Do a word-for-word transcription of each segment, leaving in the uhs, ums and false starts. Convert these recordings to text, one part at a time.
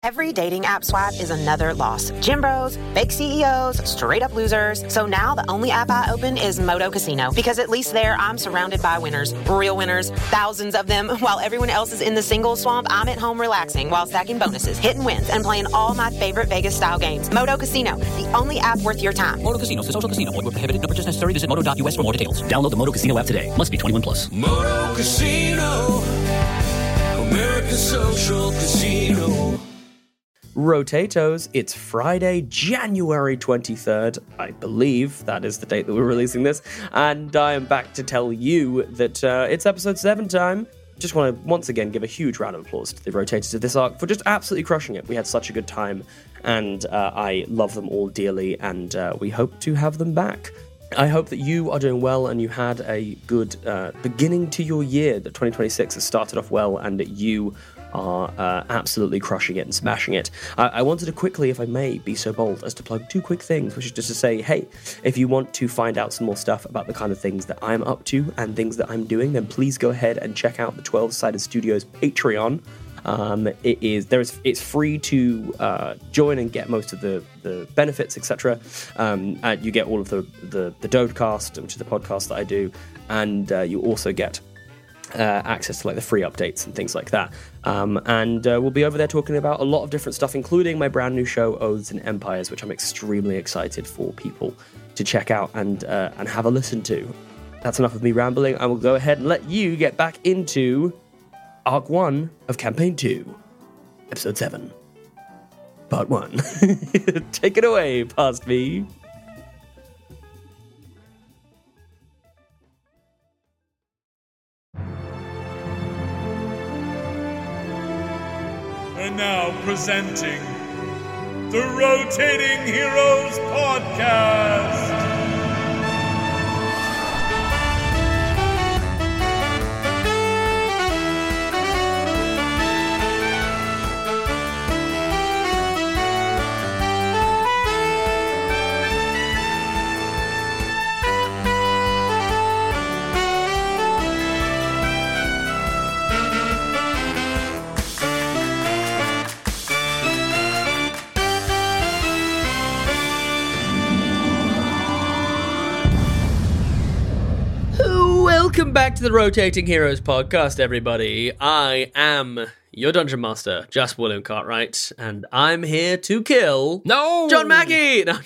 Every dating app swipe is another loss. Gym bros, fake C E Os, straight up losers. So now the only app I open is Moto Casino, because at least there I'm surrounded by winners, real winners, thousands of them. While everyone else is in the single swamp, I'm at home relaxing while stacking bonuses, hitting wins, and playing all my favorite Vegas style games. Moto Casino, the only app worth your time. Moto Casino is a social casino. Void where prohibited. No purchase necessary. Visit moto dot u s for more details. Download the Moto Casino app today. Must be twenty-one plus. Moto Casino, America's social casino. Rotatoes, it's Friday, January twenty-third. I believe that is the date that we're releasing this. And I am back to tell you that uh, it's episode seven time. Just want to once again give a huge round of applause to the Rotators of this arc for just absolutely crushing it. We had such a good time, and uh, I love them all dearly, and uh, we hope to have them back. I hope that you are doing well and you had a good uh, beginning to your year, that twenty twenty-six has started off well, and that you are uh, absolutely crushing it and smashing it. I-, I wanted to quickly, if I may, be so bold as to plug two quick things, which is just to say, hey, if you want to find out some more stuff about the kind of things that I'm up to and things that I'm doing, then please go ahead and check out the twelve-Sided Studios Patreon. Um, it is there is it's free to uh, join and get most of the, the benefits, et cetera. Um, and you get all of the the the Dodecast, which is the podcast that I do, and uh, you also get Uh, access to like the free updates and things like that. Um, and uh, we'll be over there talking about a lot of different stuff, including my brand new show, Oaths and Empires, which I'm extremely excited for people to check out and uh, and have a listen to. That's enough of me rambling. I will go ahead and let you get back into Arc one of Campaign two, Episode seven, Part one. Take it away, past me. And now presenting the Rotating Heroes Podcast. Welcome back to the Rotating Heroes Podcast, everybody. I am your Dungeon Master, Jasper William Cartwright, and I'm here to kill... No! John Mackey! No.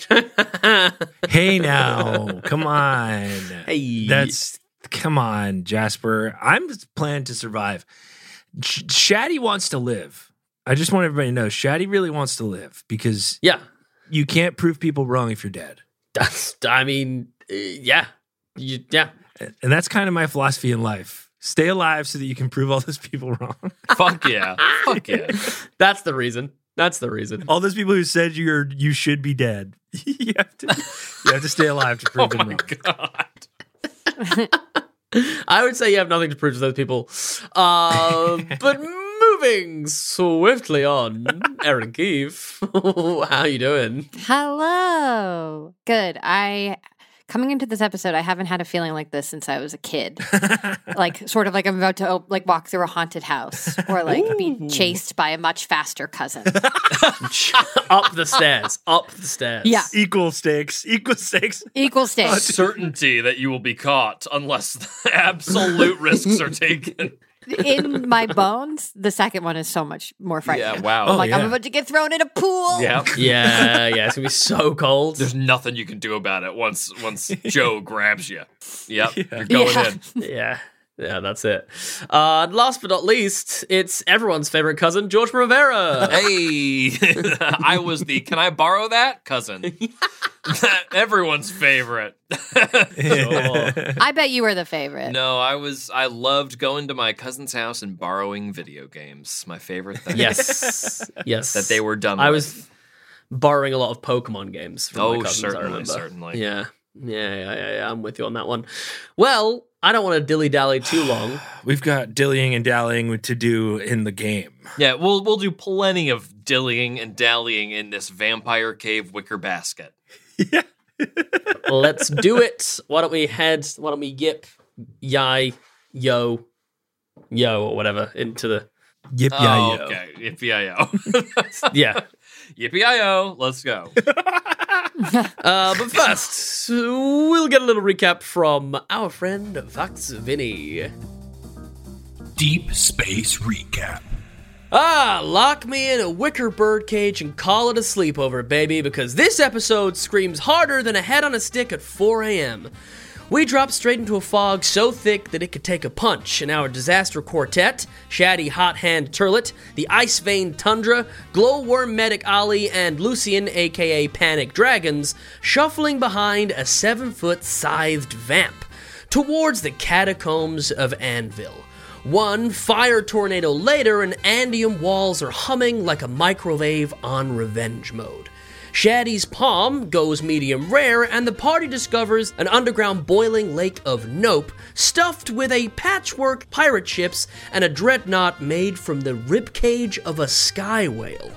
Hey now, come on. Hey. That's... Come on, Jasper. I'm planning to survive. Sh- Shaddy wants to live. I just want everybody to know, Shaddy really wants to live, because Yeah. you can't prove people wrong if you're dead. That's... I mean, uh, yeah. You, yeah. And that's kind of my philosophy in life. Stay alive so that you can prove all those people wrong. Fuck yeah. Fuck yeah. That's the reason. That's the reason. All those people who said you're you should be dead. you have to you have to stay alive to prove Oh them my wrong. god. I would say you have nothing to prove to those people. Uh, but moving swiftly on, Erin Keefe, how you doing? Hello. Good. I coming into this episode, I haven't had a feeling like this since I was a kid. Like sort of like I'm about to like walk through a haunted house or like Ooh. be chased by a much faster cousin. Up the stairs. Up the stairs. Yeah. Equal stakes. Equal stakes. Equal stakes. Certainty that you will be caught unless absolute risks are taken. In my bones, the second one is so much more frightening. Yeah, wow. I'm like, Oh, yeah. I'm about to get thrown in a pool. Yeah. Yeah, yeah. It's going to be so cold. There's nothing you can do about it once once Joe grabs you. Yep. Yeah. You're going Yeah. in. Yeah. Yeah, that's it. Uh, last but not least, it's everyone's favorite cousin, George Rivera. Hey, I was the can I borrow that cousin? Everyone's favorite. Sure. I bet you were the favorite. No, I was I loved going to my cousin's house and borrowing video games. My favorite thing. Yes. Yes. That they were done I with. was borrowing a lot of Pokemon games from Oh, my cousins, I certainly, remember. certainly. Yeah. Yeah, yeah, yeah, yeah. I'm with you on that one. Well, I don't want to dilly-dally too long. We've got dillying and dallying to do in the game. Yeah, we'll we'll do plenty of dillying and dallying in this vampire cave wicker basket. Yeah. Let's do it. Why don't we head, why don't we yip, yai, yo, yo, or whatever, into the Yippee-yi-yo. Oh, okay. Yippee-yi-yo. Yeah. Yippee-yi-yo. Let's go. Uh, but first, we'll get a little recap from our friend Vax Vinny. Deep Space Recap. Ah, lock me in a wicker bird cage and call it a sleepover, baby, because this episode screams harder than a head on a stick at four a.m. We drop straight into a fog so thick that it could take a punch, and our disaster quartet, Shaddy Hot Hand Turlet, the Ice Vein Tundra, Glowworm Medic Ollie, and Lucian, aka Panic Dragons, shuffling behind a seven-foot scythed vamp towards the catacombs of Anvil. One fire tornado later, and Andium walls are humming like a microwave on revenge mode. Shaddy's palm goes medium rare, and the party discovers an underground boiling lake of nope, stuffed with a patchwork pirate ships and a dreadnought made from the ribcage of a sky whale.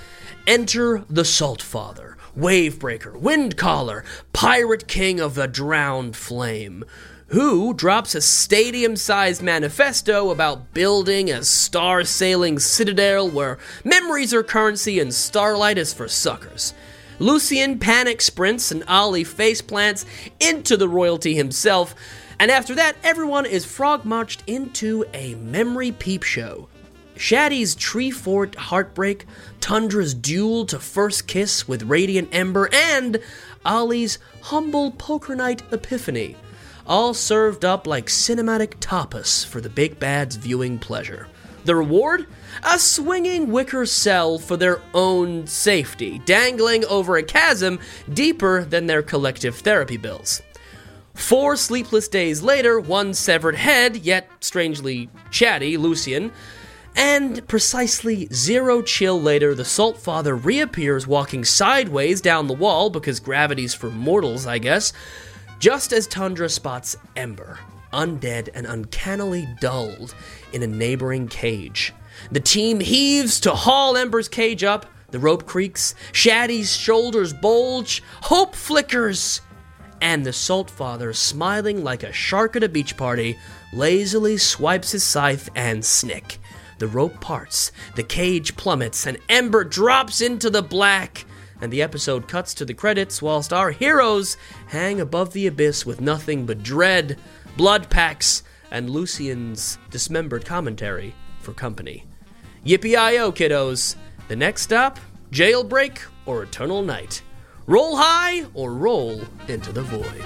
Enter the Saltfather, Wavebreaker, Windcaller, Pirate King of the Drowned Flame, who drops a stadium-sized manifesto about building a star-sailing citadel where memories are currency and starlight is for suckers. Lucian panic sprints and Ollie faceplants into the royalty himself, and after that, everyone is frog-marched into a memory peep show. Shaddy's Tree Fort heartbreak, Tundra's duel to first kiss with Radiant Ember, and Ollie's humble poker night epiphany, all served up like cinematic tapas for the big bad's viewing pleasure. The reward? A swinging wicker cell for their own safety, dangling over a chasm deeper than their collective therapy bills. Four sleepless days later, one severed head, yet strangely chatty, Lucian, and precisely zero chill later, the Saltfather reappears walking sideways down the wall, because gravity's for mortals, I guess, just as Tundra spots Ember, undead and uncannily dulled, in a neighboring cage. The team heaves to haul Ember's cage up, the rope creaks, Shaddy's shoulders bulge, hope flickers, and the Saltfather, smiling like a shark at a beach party, lazily swipes his scythe and snick. The rope parts, the cage plummets, and Ember drops into the black, and the episode cuts to the credits whilst our heroes hang above the abyss with nothing but dread, blood packs, and Lucian's dismembered commentary for company. Yippee-yi-yo, kiddos. The next stop, jailbreak or eternal night. Roll high or roll into the void.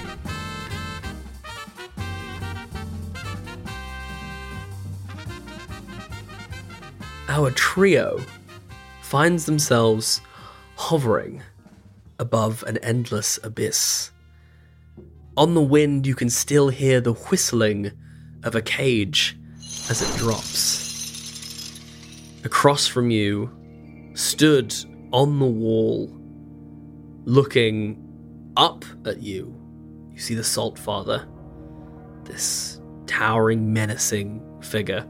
Our trio finds themselves hovering above an endless abyss. On the wind, you can still hear the whistling of a cage as it drops. Across from you, stood on the wall, looking up at you, you see the Saltfather, this towering, menacing figure.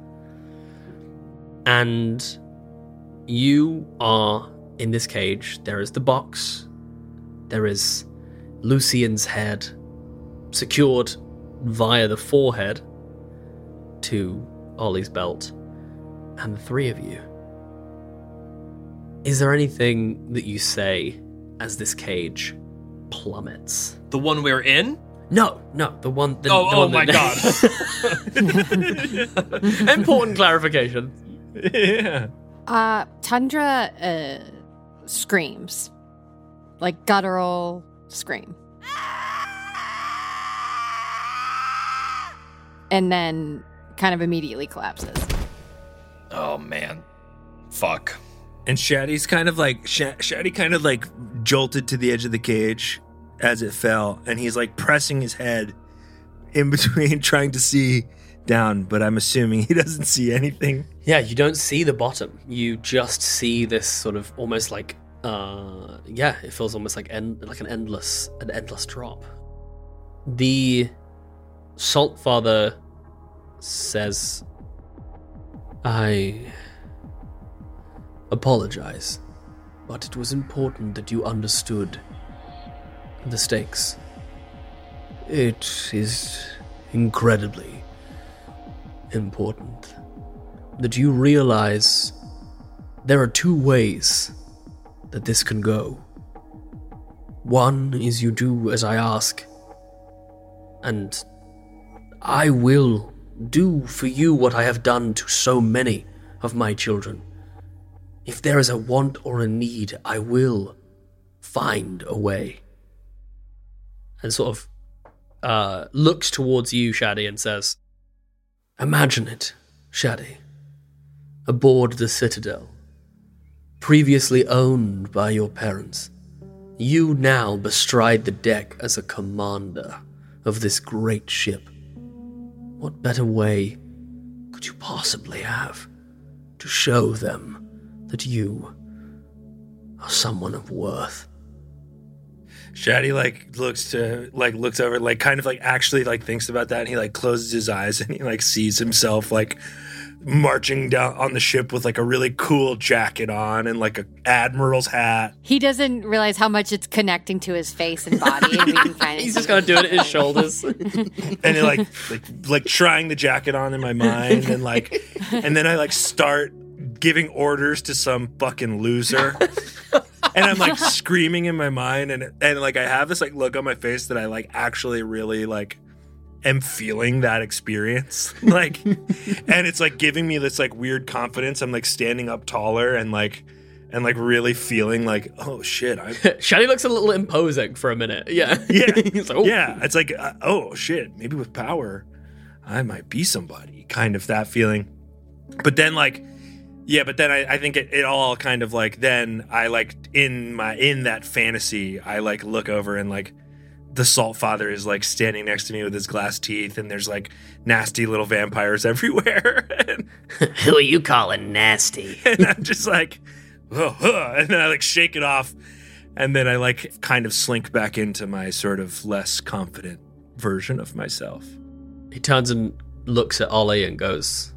And you are in this cage. There is the box. There is Lucian's head, secured via the forehead to Ollie's belt, and the three of you. Is there anything that you say as this cage plummets? The one we're in? No, no, the one. The, oh, the oh one my that... god! Important clarification. Yeah. Uh, Tundra uh, screams, like guttural scream, and then kind of immediately collapses. Oh man, fuck. And Shaddy's kind of like Sh- Shaddy kind of like jolted to the edge of the cage as it fell, and he's like pressing his head in between, trying to see down, but I'm assuming he doesn't see anything. Yeah, you don't see the bottom. You just see this sort of almost like, uh, yeah, it feels almost like end, like an endless, an endless drop. The Saltfather says, "I apologize, but it was important that you understood the stakes. It is incredibly important. that you realize there are two ways that this can go. One is you do as I ask, and I will do for you what I have done to so many of my children. If there is a want or a need, I will find a way. And sort of uh, looks towards you, Shadi, and says, imagine it, Shadi, aboard the Citadel, previously owned by your parents. You now bestride the deck as a commander of this great ship. What better way could you possibly have to show them that you are someone of worth? Shadi like looks to like looks over, like kind of like actually like thinks about that, and he like closes his eyes and he like sees himself like marching down on the ship with like a really cool jacket on and like a admiral's hat. He doesn't realize how much it's connecting to his face and body. And we can kind of He's just gonna do it at his shoulders. And then like like like trying the jacket on in my mind, and like and then I like start giving orders to some fucking loser. And I'm like screaming in my mind, and and like I have this like look on my face that I like actually really like am feeling that experience. Like, and it's like giving me this like weird confidence. I'm like standing up taller and like and like really feeling like, oh shit. I'm... Shadi looks a little imposing for a minute. Yeah. Yeah. He's like, oh. Yeah. It's like, uh, oh shit, maybe with power, I might be somebody, kind of that feeling. But then like, yeah, but then I, I think it, it all kind of like, then I like in my, in that fantasy, I like look over and like the Salt Father is like standing next to me with his glass teeth, and there's like nasty little vampires everywhere. And, who are you calling nasty? And I'm just like, oh, oh, and then I like shake it off. And then I like kind of slink back into my sort of less confident version of myself. He turns and looks at Ollie and goes,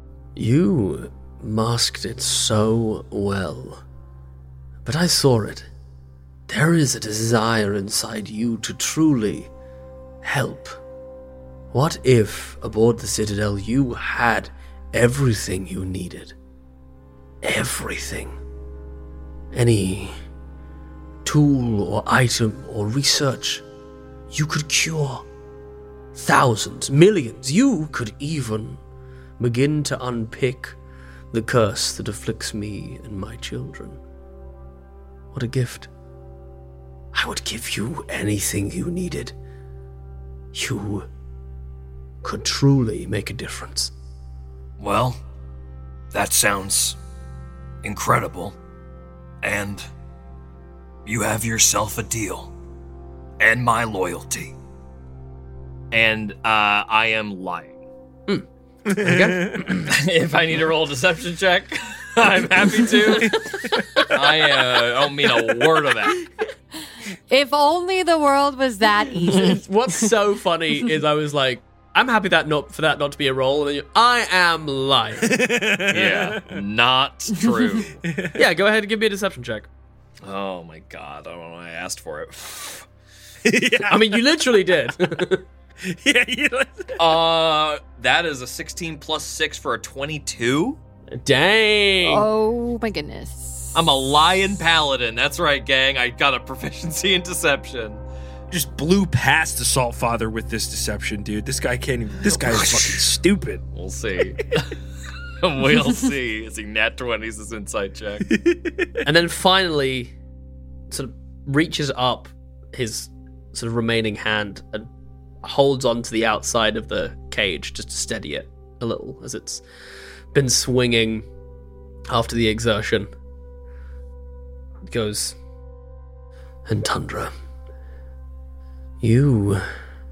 you masked it so well, but I saw it. There is a desire inside you to truly help. What if, aboard the Citadel, you had everything you needed? Everything. Any tool or item or research. You could cure thousands, millions. You could even begin to unpick the curse that afflicts me and my children. What a gift. I would give you anything you needed. You could truly make a difference. Well, that sounds incredible. And you have yourself a deal. And my loyalty. And uh, I am lying. Hmm. Okay. If I need to roll a deception check, I'm happy to. I uh, don't mean a word of that. If only the world was that easy. What's so funny is I was like, I'm happy that not for that not to be a roll, and then you, I am lying. Yeah, not true. Yeah, go ahead and give me a deception check. Oh my god, I don't know why I asked for it. Yeah. I mean, you literally did. Yeah, you uh, that is a sixteen plus six for a twenty-two. Dang. Oh my goodness. I'm a lion paladin. That's right, gang. I got a proficiency in deception. just blew past the Salt Father with this deception, dude. This guy can't even, this guy is fucking stupid. We'll see. We'll see. Is he nat twenties his insight check? And then finally sort of reaches up his sort of remaining hand and holds onto the outside of the cage just to steady it a little as it's been swinging after the exertion. It goes, and Tundra, you...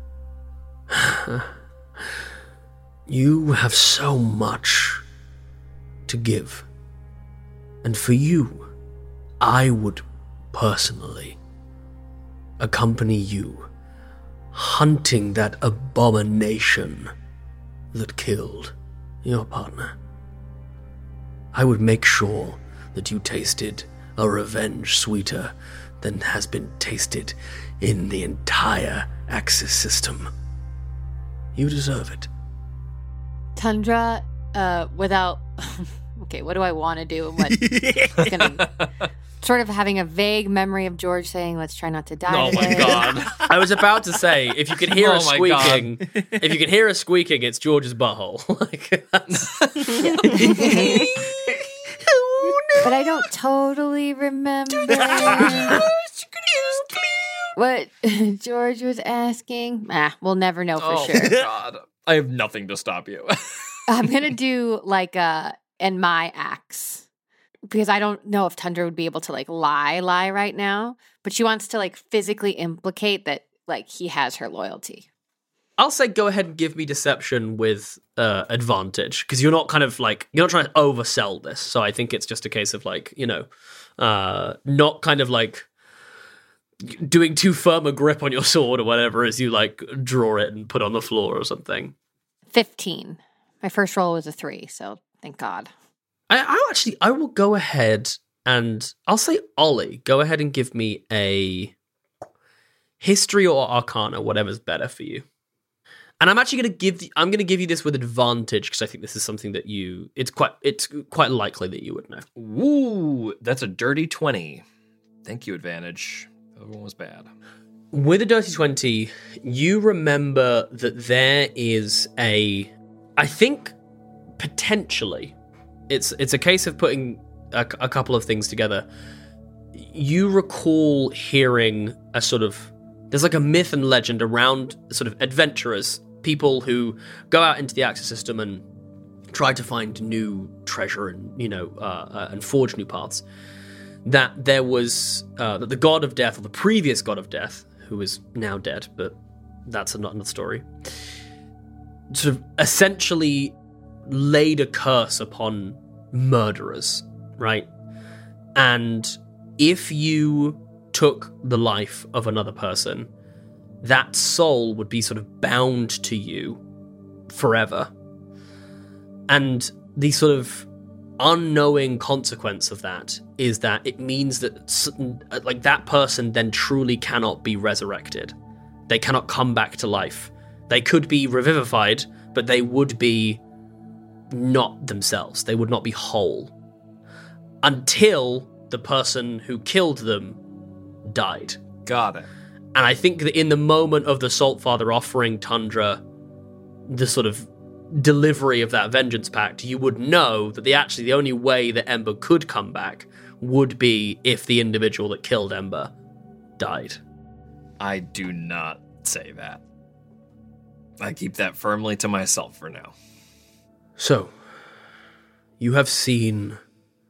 you have so much to give. And for you, I would personally accompany you hunting that abomination that killed your partner. I would make sure that you tasted a revenge sweeter than has been tasted in the entire Axis system. You deserve it. Tundra uh, without, okay, what do I want to do? And what, gonna, sort of having a vague memory of George saying, let's try not to die Oh my today. god. I was about to say, if you can hear Oh a my God. squeaking, if you can hear a squeaking, it's George's butthole. Like, that's... But I don't totally remember what George was asking. Ah, we'll never know for Oh sure. god. I have nothing to stop you. I'm gonna do like a and my axe because I don't know if Tundra would be able to like lie lie right now, but she wants to like physically implicate that like he has her loyalty. I'll say go ahead and give me deception with uh, advantage, because you're not kind of like, you're not trying to oversell this. So I think it's just a case of like, you know, uh, not kind of like doing too firm a grip on your sword or whatever as you like draw it and put it on the floor or something. fifteen. My first roll was a three, so thank God. I, I actually, I will go ahead and I'll say Ollie, go ahead and give me a history or arcana, whatever's better for you. And I'm actually going to give the, I'm going to give you this with advantage because I think this is something that you it's quite it's quite likely that you would know. Ooh, that's a dirty twenty. Thank you, advantage. The other one was bad. With a dirty twenty, you remember that there is a, I think potentially, it's it's a case of putting a, a couple of things together. You recall hearing a sort of, there's like a myth and legend around sort of adventurers, people who go out into the Axis system and try to find new treasure and, you know, uh, uh, and forge new paths. That there was, uh, that the god of death, or the previous god of death, who is now dead, but that's not another story, sort of essentially laid a curse upon murderers, right? And if you took the life of another person, that soul would be sort of bound to you forever. And the sort of unknowing consequence of that is that it means that like that person then truly cannot be resurrected. They cannot come back to life. They could be revivified, but they would be not themselves. They would not be whole until the person who killed them died. Got it. And I think that in the moment of the Saltfather offering Tundra the sort of delivery of that vengeance pact, you would know that the actually the only way that Ember could come back would be if the individual that killed Ember died. I do not say that. I keep that firmly to myself for now. So, you have seen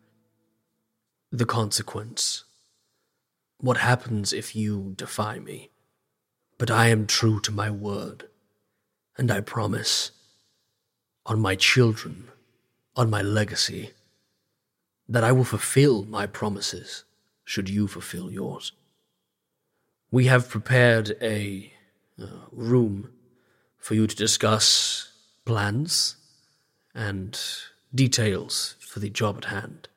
the consequence. What happens if you defy me? But I am true to my word, and I promise, on my children, on my legacy, that I will fulfill my promises should you fulfill yours. We have prepared a uh, room for you to discuss plans and details for the job at hand.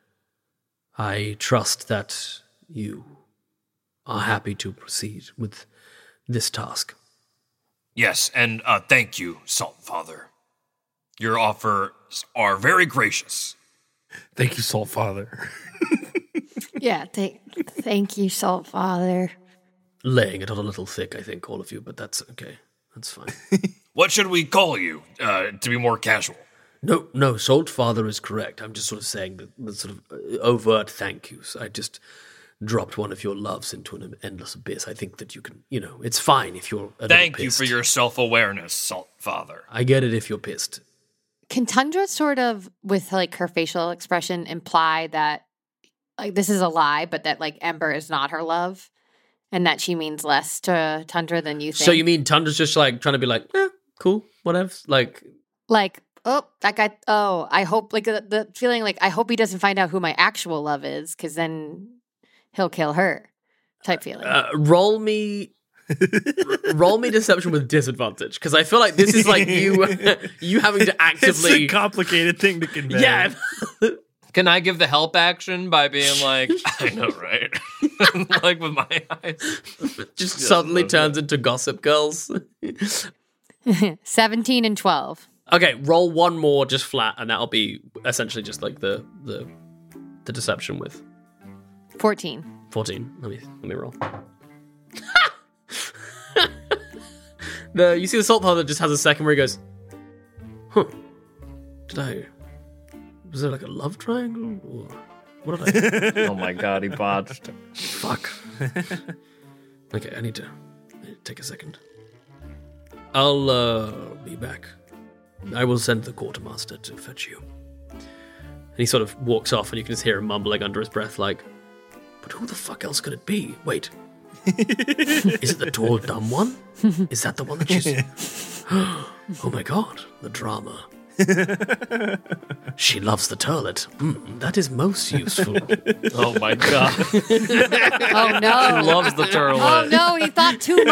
I trust that you are happy to proceed with this task. Yes, and uh, thank you, Saltfather. Your offers are very gracious. Thank you, Saltfather. Yeah, th- thank you, Saltfather. Laying it on a little thick, I think, all of you, but that's okay. That's fine. What should we call you, uh, to be more casual? No, no, Saltfather is correct. I'm just sort of saying the, the sort of overt thank yous. I just dropped one of your loves into an endless abyss. I think that you can, you know, it's fine if you're a Thank little you for pissed. your self-awareness, Saltfather. I get it if you're pissed. Can Tundra sort of, with like her facial expression, imply that like this is a lie, but that like Ember is not her love, and that she means less to Tundra than you think? So you mean Tundra's just like trying to be like, eh, cool, whatever. Like, like, oh, that guy. Oh, I hope like the, the feeling like I hope he doesn't find out who my actual love is, because then he'll kill her. Type feeling. uh, roll me. roll me deception with disadvantage, because I feel like this is like you you having to It's actively a complicated thing to convey. yeah. Can I give the help action by being like, I know, right? Like with my eyes. Just suddenly turns into Gossip Girls. seventeen and twelve. Okay, roll one more just flat, and that'll be essentially just like the the the deception with fourteen. fourteen. Let me let me roll. the you see the salt father just has a second where he goes, huh? Did I? Was there like a love triangle? Or what did I? Oh my god, he botched. Fuck. Okay, I need to, I need to take a second. I'll uh, be back. I will send the quartermaster to fetch you. And he sort of walks off, and you can just hear him mumbling under his breath, like, but who the fuck else could it be? Wait. Is it the tall, dumb one? Is that the one that she's... Oh my god, the drama. She loves the turlet. Mm, that is most useful. Oh my god. Oh no. He loves the turtle. Oh no, he thought too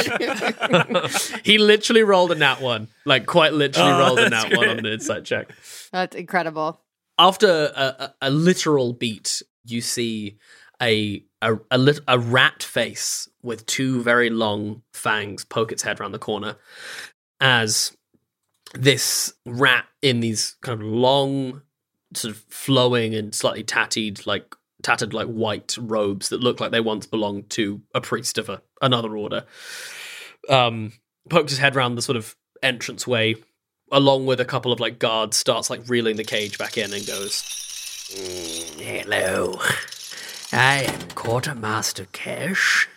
much. He literally rolled a nat one. Like, quite literally Oh, rolled a that's nat one great. on the insight check. That's incredible. After a, a, a literal beat, you see a a, a, lit, a rat face with two very long fangs poke its head around the corner as this rat in these kind of long, sort of flowing and slightly tattered, like tattered like white robes that look like they once belonged to a priest of a, another order, um, pokes his head around the sort of entranceway, along with a couple of like guards, starts like reeling the cage back in and goes, "Mm, hello, I am Quartermaster Cash,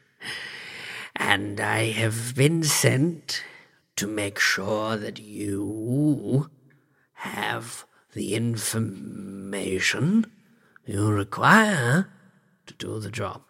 and I have been sent to make sure that you have the information you require to do the job.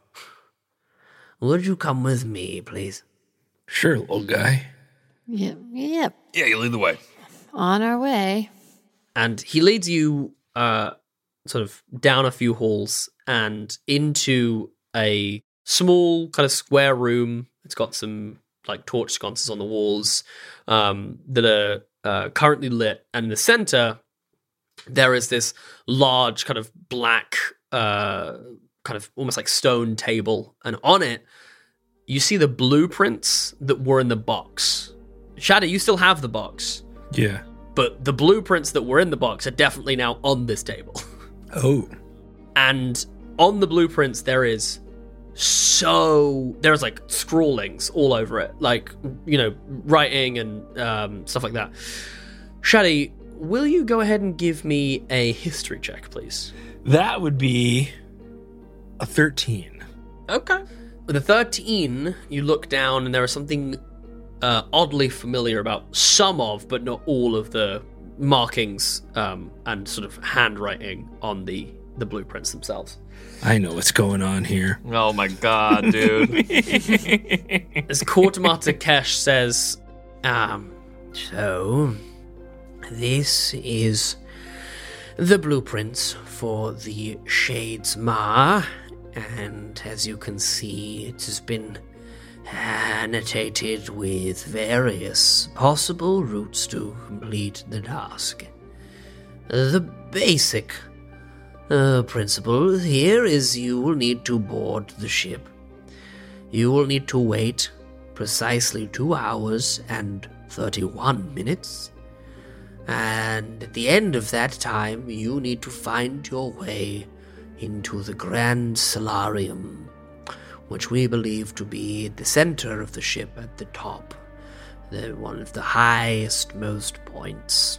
Would you come with me, please?" Sure, little guy. Yeah, yeah. Yeah, you lead the way. On our way. And he leads you uh, sort of down a few halls and into a small kind of square room. It's got some like torch sconces on the walls um, that are uh, currently lit. And in the center, there is this large kind of black, uh, kind of almost like stone table. And on it, you see the blueprints that were in the box. Shadow, you still have the box. Yeah. But the blueprints that were in the box are definitely now on this table. Oh. And on the blueprints, there is so... There's, like, scrawlings all over it. Like, you know, writing and um, stuff like that. Shadi, will you go ahead and give me a history check, please? That would be a thirteen. Okay. With a thirteen, you look down and there is something uh, oddly familiar about some of, but not all of the markings um, and sort of handwriting on the, the blueprints themselves. I know what's going on here. Oh my god, dude. As Quartermaster Kesh says, um, so this is the blueprints for the Shades Ma, and as you can see, it has been annotated with various possible routes to complete the task. The basic uh, principle here is you will need to board the ship. You will need to wait precisely two hours and thirty-one minutes. And at the end of that time, you need to find your way into the Grand Solarium, which we believe to be the center of the ship at the top, the one of the highest most points.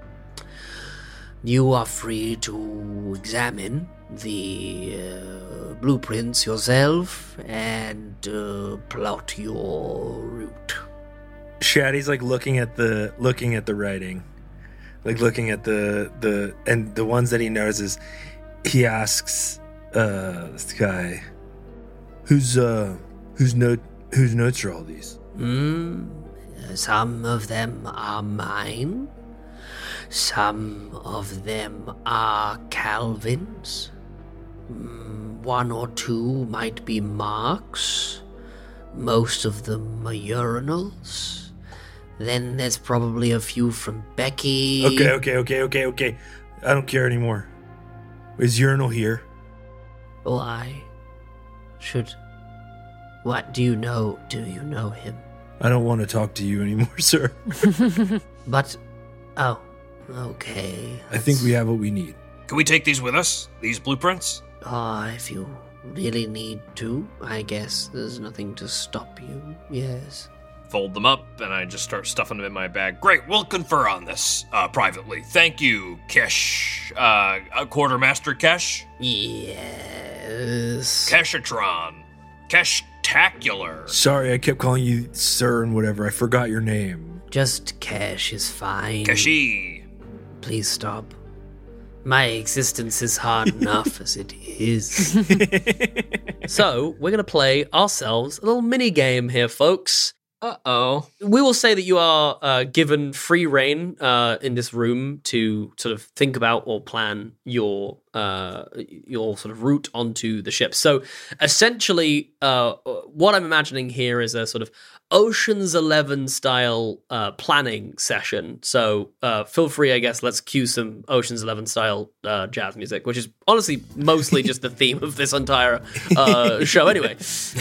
You are free to examine the uh, blueprints yourself and uh, plot your route. Shaddy's like looking at the looking at the writing, like looking at the the and the ones that he knows is. He asks uh, this guy, "Whose uh, whose note whose notes are all these?" Hmm. Some of them are mine. Some of them are Calvin's. Mm, one or two might be Mark's. Most of them are urinals. Then there's probably a few from Becky. Okay, okay, okay, okay, okay. I don't care anymore. Is Urinal here? Why should... What do you know? Do you know him? I don't want to talk to you anymore, sir. But Oh, okay. I think we have what we need. Can we take these with us? These blueprints? Ah, if you really need to, I guess there's nothing to stop you. Yes. Fold them up, and I just start stuffing them in my bag. Great, we'll confer on this uh, privately. Thank you, Kesh. Uh, uh, Quartermaster Kesh? Yes. Keshatron. Keshtacular. Sorry, I kept calling you sir and whatever. I forgot your name. Just Kesh is fine. Keshi. Please stop. My existence is hard enough as it is. So, we're going to play ourselves a little mini game here, folks. Uh-oh. We will say that you are uh, given free reign uh, in this room to sort of think about or plan your uh, your sort of route onto the ship. So essentially, uh, what I'm imagining here is a sort of Ocean's Eleven style uh, planning session. So uh, feel free, I guess, let's cue some Ocean's Eleven style uh, jazz music, which is honestly mostly just the theme of this entire uh, show anyway.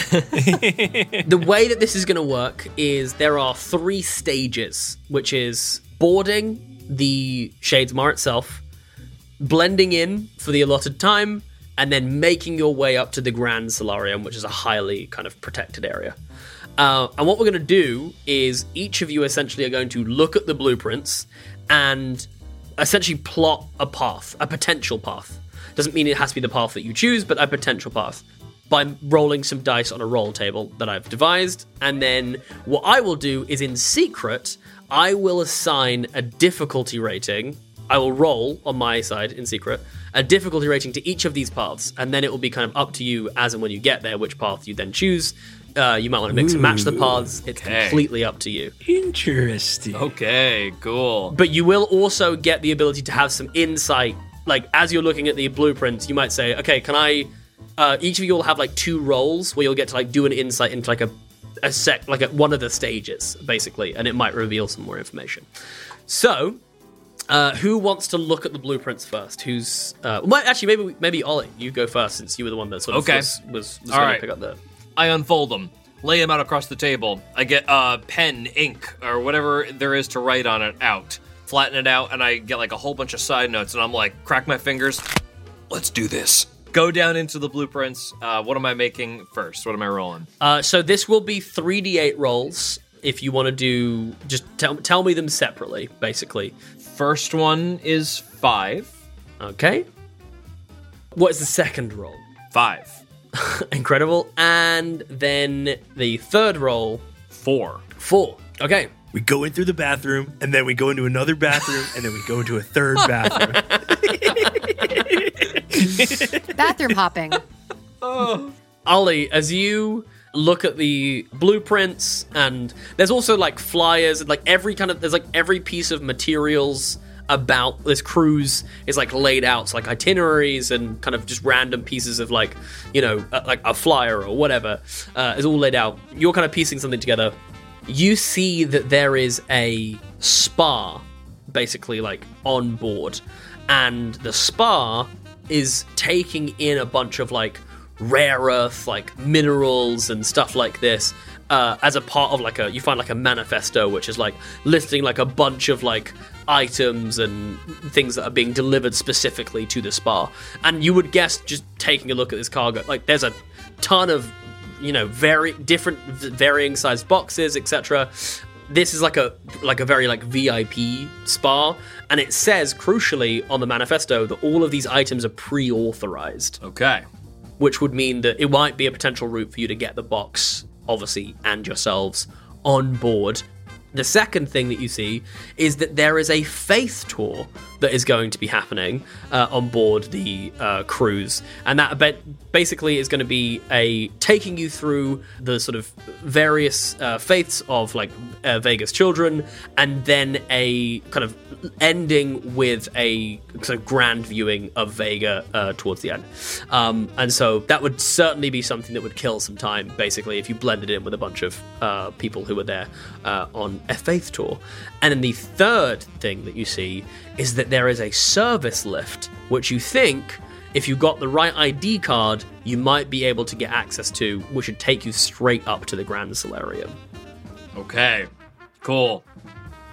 The way that this is going to work is there are three stages, which is boarding the Shadesmar itself, blending in for the allotted time, and then making your way up to the Grand Solarium, which is a highly kind of protected area. Uh, and what we're going to do is each of you essentially are going to look at the blueprints and essentially plot a path, a potential path. Doesn't mean it has to be the path that you choose, but a potential path, by rolling some dice on a roll table that I've devised. And then what I will do is, in secret, I will assign a difficulty rating. I will roll on my side in secret a difficulty rating to each of these paths, and then it will be kind of up to you as and when you get there which path you then choose. Uh, you might want to mix and match the paths. It's Okay. completely up to you. Interesting. Okay, cool. But you will also get the ability to have some insight. Like, as you're looking at the blueprints, you might say, okay, can I... Uh, each of you will have, like, two rolls where you'll get to, like, do an insight into, like, a, a sec... Like, a, one of the stages, basically, and it might reveal some more information. So... Uh, who wants to look at the blueprints first? Who's uh, well, actually maybe maybe Ollie, you go first since you were the one that sort of Okay. was was, was All going right. to pick up the. I unfold them, lay them out across the table. I get uh, pen, ink, or whatever there is to write on it out. Flatten it out, and I get like a whole bunch of side notes, and I'm like, crack my fingers. Let's do this. Go down into the blueprints. Uh, what am I making first? What am I rolling? Uh, so this will be three d eight rolls. If you want to do, just tell tell me them separately, basically. First one is five. Okay. What is the second roll? Five. Incredible. And then the third roll, Four. four. Okay. We go in through the bathroom, and then we go into another bathroom, and then we go into a third bathroom. Bathroom hopping. Ollie, as you look at the blueprints, and there's also like flyers, and like every kind of there's like every piece of materials about this cruise is like laid out, so like itineraries and kind of just random pieces of like, you know, uh, like a flyer or whatever uh, is all laid out. You're kind of piecing something together. You see that there is a spa basically like on board, and the spa is taking in a bunch of like rare earth, like minerals and stuff like this, uh, as a part of like a, you find like a manifesto, which is like listing like a bunch of like items and things that are being delivered specifically to the spa. And you would guess, just taking a look at this cargo, like there's a ton of, you know, very different, varying sized boxes, et cetera. This is like a like a very like V I P spa, and it says crucially on the manifesto that all of these items are pre-authorized, Okay. which would mean that it might be a potential route for you to get the box, obviously, and yourselves on board. The second thing that you see is that there is a faith tour that is going to be happening uh, on board the uh, cruise, and that ba- basically is going to be a taking you through the sort of various uh, faiths of like uh, Vega's children, and then a kind of ending with a sort of grand viewing of Vega uh, towards the end. Um, and so that would certainly be something that would kill some time, basically, if you blended in with a bunch of uh, people who were there uh, on a faith tour. And then the third thing that you see is that there is a service lift, which you think, if you got the right I D card, you might be able to get access to, which would take you straight up to the Grand Solarium. Okay. Cool.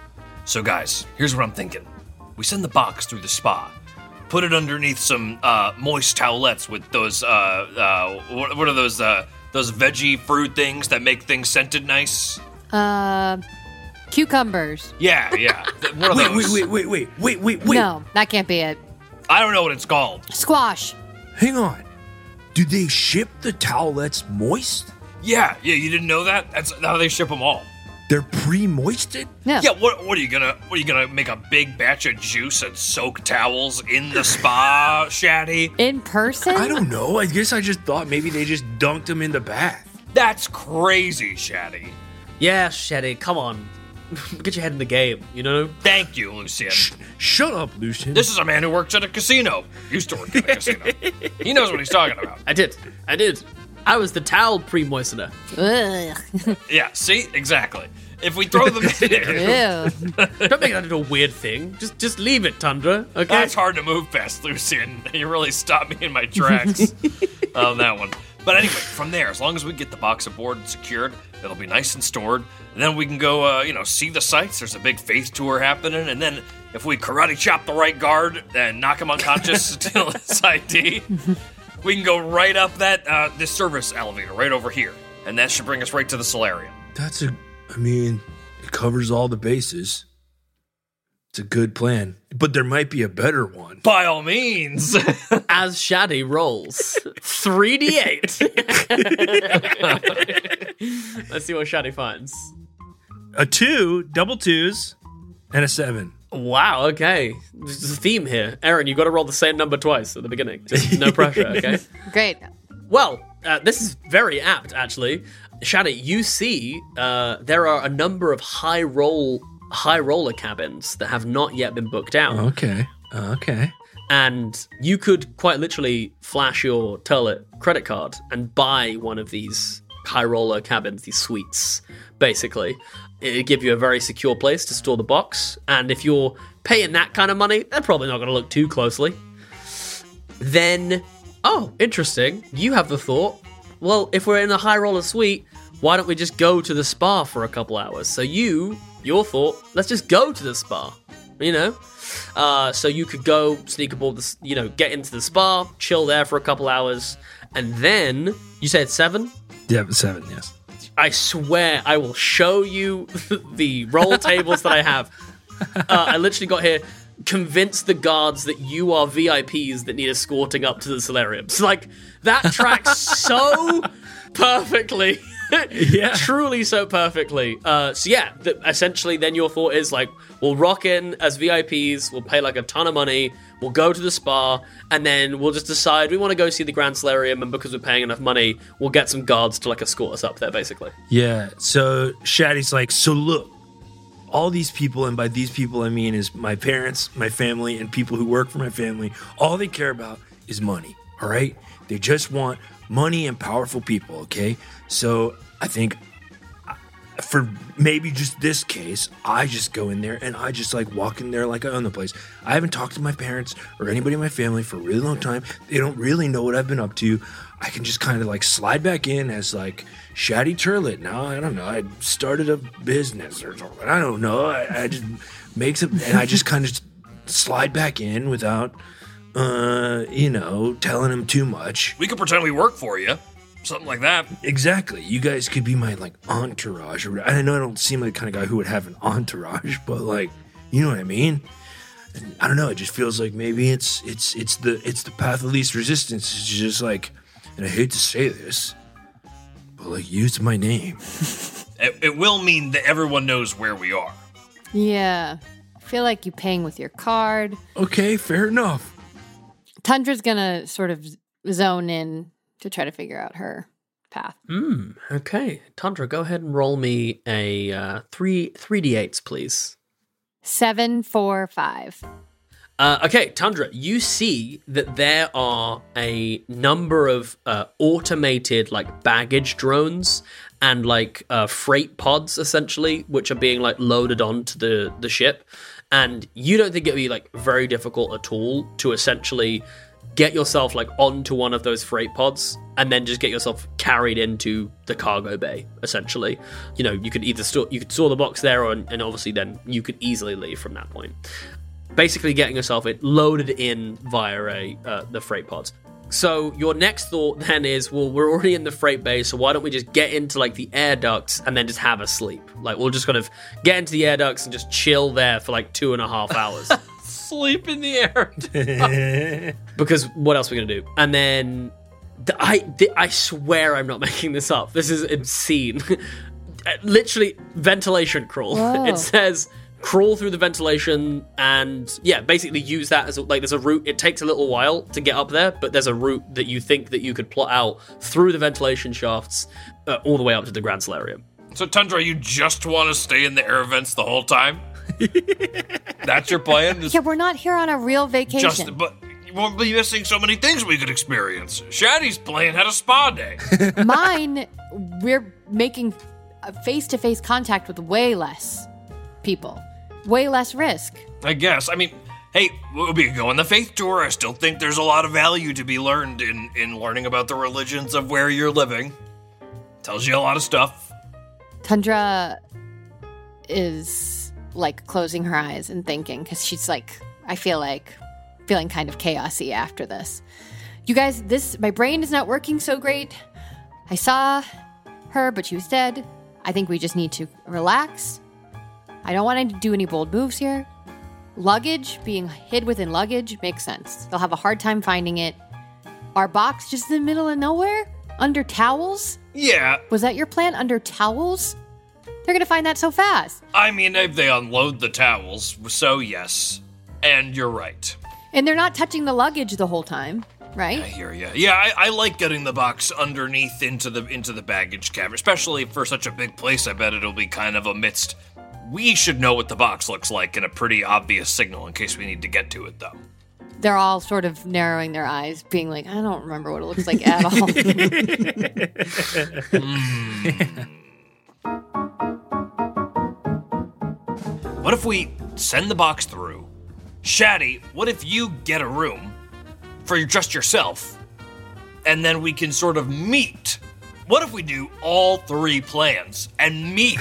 So guys, here's what I'm thinking. We send the box through the spa. Put it underneath some uh, moist towelettes with those, uh, uh, what, what are those, uh, those veggie fruit things that make things scented nice? Uh, cucumbers. Yeah, yeah. One of Wait, those. wait, wait, wait, wait, wait, wait. No, that can't be it. I don't know what it's called. Squash. Hang on. Do they ship the towelettes moist? Yeah, yeah, you didn't know that? That's how they ship them all. They're pre-moisted? Yeah. Yeah, what what are you gonna what are you gonna make a big batch of juice and soak towels in the spa, Shaddy? In person? I don't know. I guess I just thought maybe they just dunked them in the bath. That's crazy, Shaddy. Yeah, Shaddy, come on. Get your head in the game, you know? Thank you, Lucien. Shh, shut up, Lucian. This is a man who works at a casino. Used to work at a casino. He knows what he's talking about. I did. I did. I was the towel pre-moistener. Ugh. Yeah, see? Exactly. If we throw them in there, Ew. Don't make that into a weird thing. Just just leave it, Tundra, okay? that's hard to move past, Lucien. You really stopped me in my tracks on that one. But anyway, from there, as long as we get the box aboard and secured, it'll be nice and stored. And then we can go, uh, you know, see the sights. There's a big faith tour happening. And then if we karate chop the right guard and knock him unconscious until it's I D, we can go right up that uh, this service elevator right over here. And that should bring us right to the solarium. That's a, I mean, it covers all the bases. It's a good plan. But there might be a better one. By all means. As Shaddy rolls three d eight. Let's see what Shaddy finds. A two, double twos, and a seven. Wow, okay. There's a theme here. Aaron, you got to roll the same number twice at the beginning. Just no pressure, okay? Great. Well, uh, this is very apt, actually. Shaddy, you see uh, there are a number of high roll, high roller cabins that have not yet been booked out. Okay, okay. And you could quite literally flash your Turlet credit card and buy one of these high roller cabins, these suites, basically. It'd give you a very secure place to store the box. And if you're paying that kind of money, they're probably not going to look too closely. Then, oh, interesting. You have the thought, well, if we're in a high roller suite, why don't we just go to the spa for a couple hours? So you, your thought, let's just go to the spa, you know? Uh, so you could go sneak aboard the, you know, get into the spa, chill there for a couple hours, and then, you said seven? Yeah, seven, yes. I swear I will show you the roll tables that I have. Uh, I literally got here, convince the guards that you are V I Ps that need escorting up to the solarium. So, like, that tracks so perfectly. Yeah. Truly so perfectly. Uh, so, yeah, the, essentially, then your thought is, like, we'll rock in as V I Ps, we'll pay, like, a ton of money, we'll go to the spa, and then we'll just decide we want to go see the Grand Solarium, and because we're paying enough money, we'll get some guards to, like, escort us up there, basically. Yeah, so Shaddy's like, so look, all these people, and by these people I mean is my parents, my family, and people who work for my family, all they care about is money, all right? They just want money and powerful people, okay? So I think for maybe just this case, I just go in there and I just like walk in there like I own the place. I haven't talked to my parents or anybody in my family for a really long time. They don't really know what I've been up to. I can just kind of like slide back in as like Shaddy Turlet. Now, I don't know. I started a business or something. I don't know. I, I just make some, and I just kind of slide back in without, uh, you know, telling them too much. We could pretend we work for you. Something like that. Exactly. You guys could be my, like, entourage. Or I know I don't seem like the kind of guy who would have an entourage, but, like, you know what I mean? And I don't know. It just feels like maybe it's it's it's the it's the path of least resistance. It's just like, and I hate to say this, but, like, use my name. It, it will mean that everyone knows where we are. Yeah. I feel like you paying with your card. Okay, fair enough. Tundra's gonna sort of zone in to try to figure out her path. Hmm. Okay, Tundra, go ahead and roll me a uh, three three d eights, please. Seven, four, five. Uh, okay, Tundra, you see that there are a number of uh, automated like baggage drones and like uh, freight pods, essentially, which are being like loaded onto the the ship, and you don't think it'd be like very difficult at all to essentially get yourself like onto one of those freight pods and then just get yourself carried into the cargo bay, essentially. You know, you could either store you could store the box there, or, and obviously then you could easily leave from that point. Basically getting yourself it loaded in via a uh, the freight pods. So your next thought then is, well, we're already in the freight bay, so why don't we just get into like the air ducts and then just have a sleep? Like, we'll just kind of get into the air ducts and just chill there for like two and a half hours. Sleep in the air. Because what else are we gonna do? And then the, I the, I swear I'm not making this up. This is obscene. Literally ventilation crawl. Whoa. It says crawl through the ventilation and yeah, basically use that as a, like there's a route. It takes a little while to get up there, but there's a route that you think that you could plot out through the ventilation shafts uh, all the way up to the Grand Solarium. So, Tundra, you just want to stay in the air vents the whole time? That's your plan? This Yeah, we're not here on a real vacation. just, but you won't be missing so many things we could experience. Shaddy's plan had a spa day. Mine, we're making a face-to-face contact with way less people. Way less risk. I guess. I mean, hey, we could go on the faith tour. I still think there's a lot of value to be learned in, in learning about the religions of where you're living. Tells you a lot of stuff. Tundra is like closing her eyes and thinking, because she's like, I feel like feeling kind of chaosy after this. You guys, this, my brain is not working so great. I saw her, but she was dead. I think we just need to relax. I don't want to do any bold moves here. Luggage, being hid within luggage, makes sense. They'll have a hard time finding it. Our box just in the middle of nowhere? Under towels? Yeah, Was that your plan? Under towels? They're going to find that so fast. I mean, if they unload the towels, so yes. And you're right. And they're not touching the luggage the whole time, right? I hear ya. Yeah, I, I like getting the box underneath into the into the baggage cavern, especially for such a big place. I bet it'll be kind of amidst. We should know what the box looks like in a pretty obvious signal in case we need to get to it, though. They're all sort of narrowing their eyes, being like, I don't remember what it looks like at all. mm. What if we send the box through? Shaddy, what if you get a room for just yourself, and then we can sort of meet? What if we do all three plans and meet?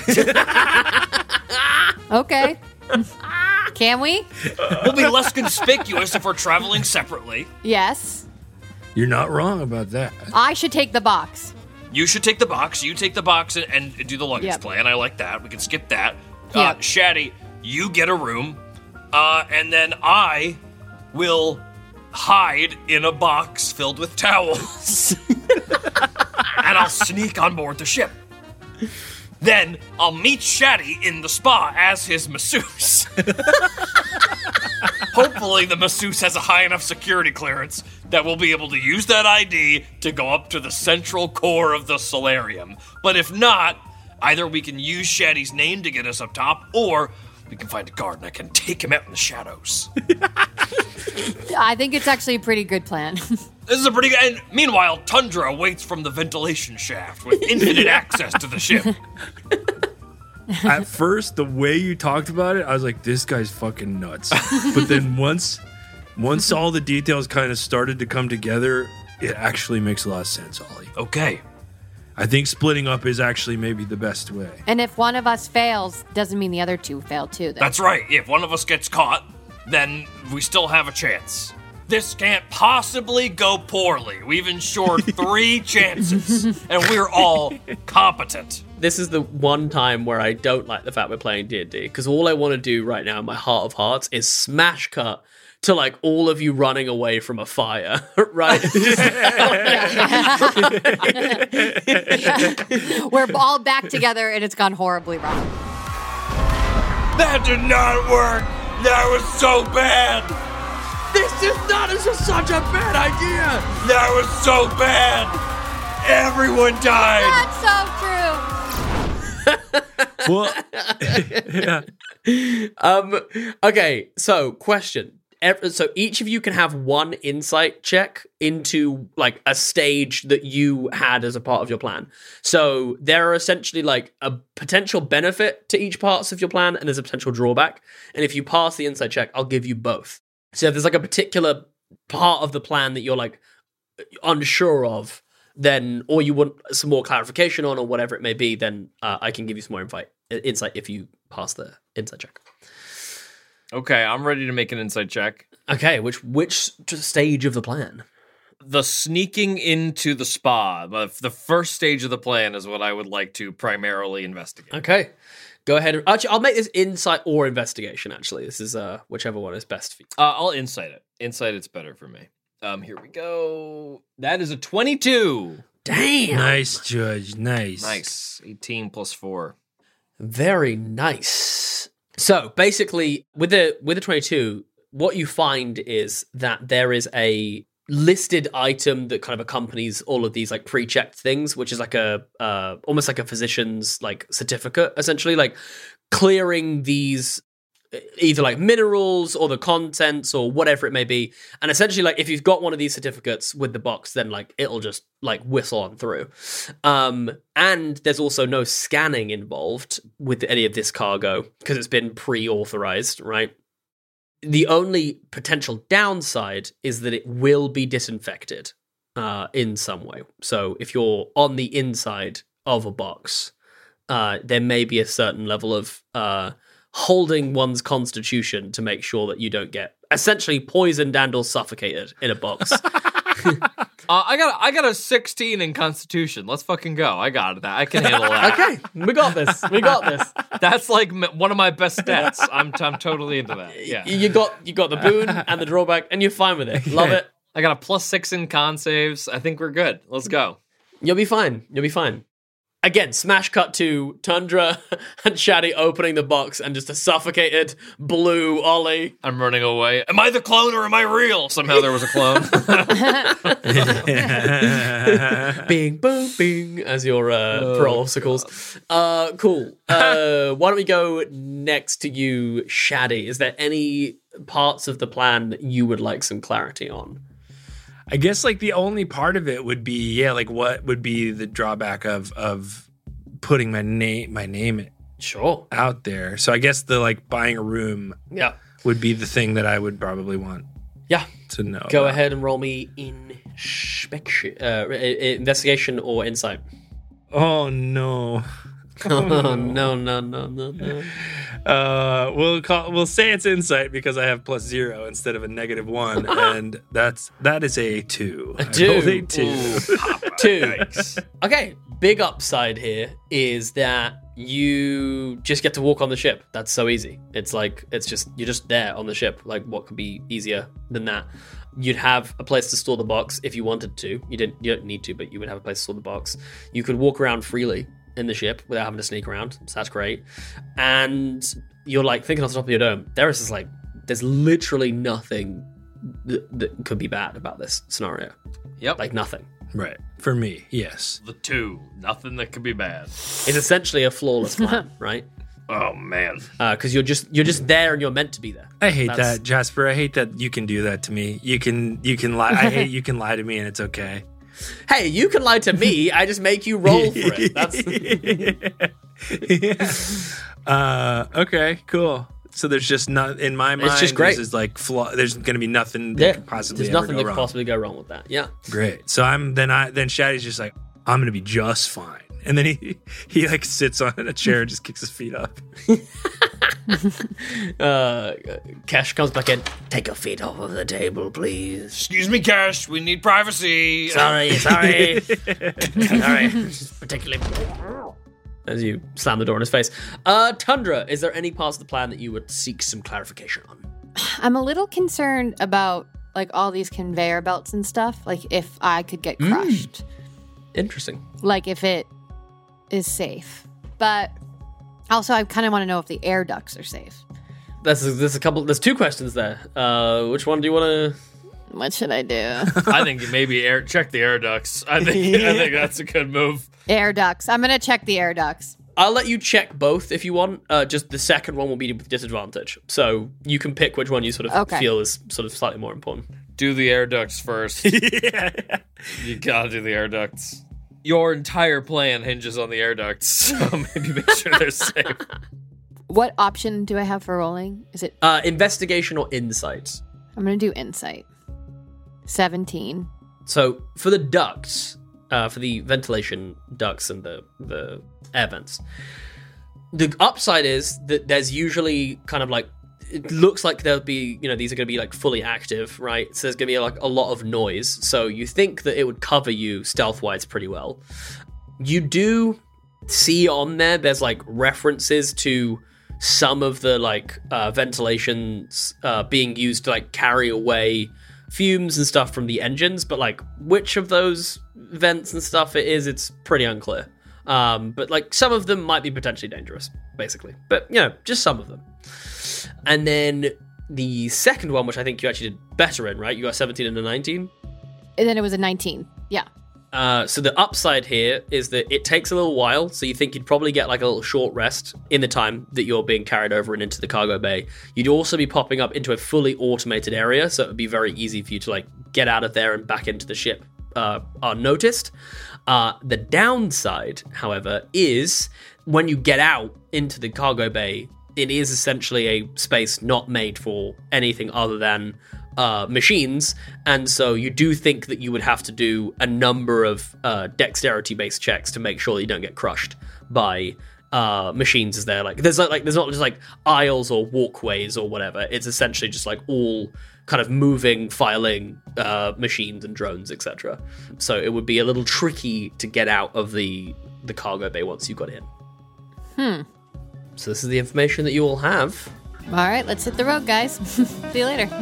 Okay. Can we? We'll be less conspicuous if we're traveling separately. Yes. You're not wrong about that. I should take the box. You should take the box. You take the box and, and do the luggage Yep. plan. I like that. We can skip that. Uh, Yep. Shaddy, you get a room, uh, and then I will hide in a box filled with towels, and I'll sneak on board the ship. Then I'll meet Shaddy in the spa as his masseuse. Hopefully the masseuse has a high enough security clearance that we'll be able to use that I D to go up to the central core of the solarium. But if not, either we can use Shaddy's name to get us up top, or we can find a guard and I can take him out in the shadows. I think it's actually a pretty good plan. This is a pretty good... And meanwhile, Tundra waits from the ventilation shaft with infinite access to the ship. At first, the way you talked about it, I was like, this guy's fucking nuts. But then once once all the details kind of started to come together, it actually makes a lot of sense, Ollie. Okay. I think splitting up is actually maybe the best way. And if one of us fails, doesn't mean the other two fail too. Then. That's right. If one of us gets caught, then we still have a chance. This can't possibly go poorly. We've ensured three chances, and we're all competent. This is the one time where I don't like the fact we're playing D and D, because all I want to do right now in my heart of hearts is smash cut to like all of you running away from a fire, right? We're all back together and it's gone horribly wrong. That did not work. That was so bad. This is not this is such a bad idea. That was so bad. Everyone died. That's so true. Well, yeah. Um. Okay. So, question. Ev- So each of you can have one insight check into like a stage that you had as a part of your plan. So there are essentially like a potential benefit to each parts of your plan, and there's a potential drawback. And if you pass the insight check, I'll give you both. So if there's like a particular part of the plan that you're like unsure of, then, or you want some more clarification on, or whatever it may be, then uh, I can give you some more insight, insight if you pass the insight check. Okay, I'm ready to make an insight check. Okay, which which stage of the plan? The sneaking into the spa, the the first stage of the plan is what I would like to primarily investigate. Okay, go ahead. Actually, I'll make this insight or investigation. Actually, this is uh whichever one is best for you. Uh, I'll insight it. Insight, it's better for me. Um, here we go. That is a twenty-two. Damn. Nice, Judge. Nice. Nice. eighteen plus four. Very nice. So basically, with the with the twenty-two, what you find is that there is a listed item that kind of accompanies all of these like pre-checked things, which is like a uh, almost like a physician's like certificate, essentially, like clearing these either like minerals or the contents or whatever it may be. And essentially, like if you've got one of these certificates with the box, then like it'll just like whistle on through. Um, and there's also no scanning involved with any of this cargo because it's been pre-authorized, right? The only potential downside is that it will be disinfected uh, in some way. So if you're on the inside of a box, uh, there may be a certain level of uh, holding one's constitution to make sure that you don't get essentially poisoned and or suffocated in a box. uh, I got I got a sixteen in Constitution. Let's fucking go. I got that. I can handle that. Okay, we got this. We got this. That's like m- one of my best stats. I'm I'm totally into that. Yeah, you got you got the boon and the drawback, and you're fine with it. Love it. I got a plus six in con saves. I think we're good. Let's go. You'll be fine. You'll be fine. Again, smash cut to Tundra and Shaddy opening the box and just a suffocated blue Ollie. I'm running away. Am I the clone or am I real? Somehow there was a clone. Bing, boom, bing, as your uh, oh, parole obstacles. Uh, cool. Uh, why don't we go next to you, Shaddy? Is there any parts of the plan that you would like some clarity on? I guess like the only part of it would be, yeah, like what would be the drawback of of putting my name my name sure out there. So I guess the like buying a room yeah would be the thing that I would probably want yeah to know. Go about. ahead and roll me inspection, uh, investigation or insight. Oh no. Oh, no, no, no, no, no. Uh, we'll call. We'll say it's insight because I have plus zero instead of a negative one, and that's that is a two. A two. I rolled a two. Ooh, two. Okay. Big upside here is that you just get to walk on the ship. That's so easy. It's like it's just you're just there on the ship. Like what could be easier than that? You'd have a place to store the box if you wanted to. You didn't. You don't need to, but you would have a place to store the box. You could walk around freely in the ship without having to sneak around, so that's great. And you're like thinking off the top of your dome, there is just like there's literally nothing that, that could be bad about this scenario. Yep, like nothing. Right, for me, yes. The two, nothing that could be bad. It's essentially a flawless plan, right? Oh man, because uh, you're just you're just there and you're meant to be there. I hate That's... that, Jasper. I hate that you can do that to me. You can you can lie. I hate you can lie to me and it's okay. Hey, you can lie to me. I just make you roll for it. That's yeah. uh, okay, cool. So there's just not in my mind. It's just great. There's like flaw. There's going to be nothing that yeah. could possibly. There's nothing ever go that wrong. could possibly go wrong with that. Yeah. Great. So I'm then I then Shaddy's just like I'm going to be just fine, and then he he like sits on a chair and just kicks his feet up. uh, Cash comes back in. Take your feet off of the table, please. Excuse me, Cash. We need privacy. Sorry, sorry, sorry. Particularly as you slam the door in his face. Uh, Tundra, is there any parts of the plan that you would seek some clarification on? I'm a little concerned about like all these conveyor belts and stuff. Like if I could get crushed. Mm. Interesting. Like if it is safe, but. Also, I kind of want to know if the air ducts are safe. There's a, there's a couple. There's two questions there. Uh, which one do you want to? What should I do? I think maybe air check the air ducts. I think I think that's a good move. Air ducts. I'm gonna check the air ducts. I'll let you check both if you want. Uh, just the second one will be with disadvantage, so you can pick which one you sort of okay. feel is sort of slightly more important. Do the air ducts first. Yeah. You gotta do the air ducts. Your entire plan hinges on the air ducts, so maybe make sure they're safe. What option do I have for rolling? Is it uh, investigation or insight? I'm gonna do insight. seventeen. So for the ducts, uh, for the ventilation ducts and the, the air vents, the upside is that there's usually kind of like, it looks like there'll be, you know, these are going to be like fully active, right? So there's going to be like a lot of noise. So you think that it would cover you stealth-wise pretty well. You do see on there, there's like references to some of the like uh, ventilations uh, being used to like carry away fumes and stuff from the engines, but like which of those vents and stuff it is, it's pretty unclear. Um, but like some of them might be potentially dangerous, basically. But you know, just some of them. And then the second one, which I think you actually did better in, right? You got seventeen and a nineteen. And then it was a nineteen. Yeah. Uh, so the upside here is that it takes a little while, so you think you'd probably get like a little short rest in the time that you're being carried over and into the cargo bay. You'd also be popping up into a fully automated area, so it would be very easy for you to like get out of there and back into the ship uh, unnoticed. Uh, the downside, however, is when you get out into the cargo bay, it is essentially a space not made for anything other than uh, machines, and so you do think that you would have to do a number of uh, dexterity-based checks to make sure that you don't get crushed by uh, machines. As they're like, there's like, like there's not just like aisles or walkways or whatever. It's essentially just like all kind of moving, filing uh, machines and drones, et cetera. So it would be a little tricky to get out of the the cargo bay once you got in. Hmm. So this is the information that you all have. All right, let's hit the road, guys. See you later.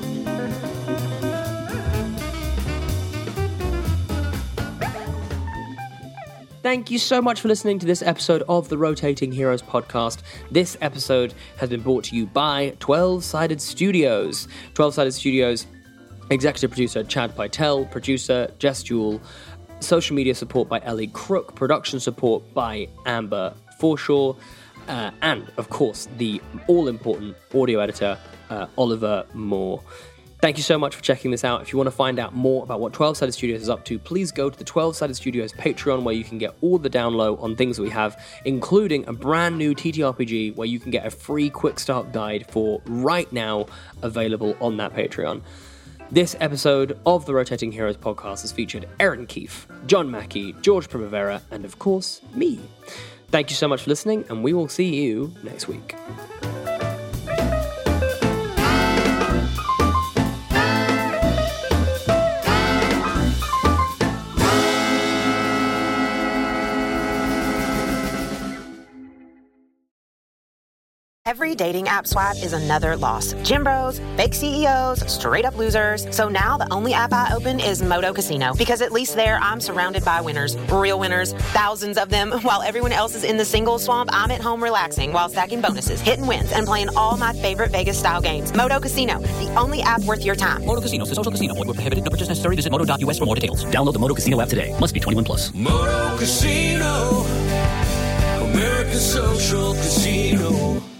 Thank you so much for listening to this episode of the Rotating Heroes podcast. This episode has been brought to you by twelve-Sided Studios. twelve-Sided Studios, executive producer Chad Pytel, producer Jess Jewell, social media support by Ellie Crook, production support by Amber Forshaw, uh, and, of course, the all-important audio editor, uh, Oliver Moore. Thank you so much for checking this out. If you want to find out more about what twelve-Sided Studios is up to, please go to the twelve-Sided Studios Patreon, where you can get all the down low on things that we have, including a brand new T T R P G, where you can get a free quick start guide for right now, available on that Patreon. This episode of the Rotating Heroes podcast has featured Erin Keefe, John Mackey, George Primavera, and of course, me. Thank you so much for listening, and we will see you next week. Every dating app swipe is another loss. Gym bros, fake C E Os, straight up losers. So now the only app I open is Moto Casino, because at least there I'm surrounded by winners. Real winners, thousands of them. While everyone else is in the single swamp, I'm at home relaxing while stacking bonuses, hitting wins, and playing all my favorite Vegas-style games. Moto Casino, the only app worth your time. Moto Casino, the social casino. Void where prohibited. No purchase necessary. Visit moto dot U S for more details. Download the Moto Casino app today. Must be twenty-one plus. Moto Casino, American Social Casino.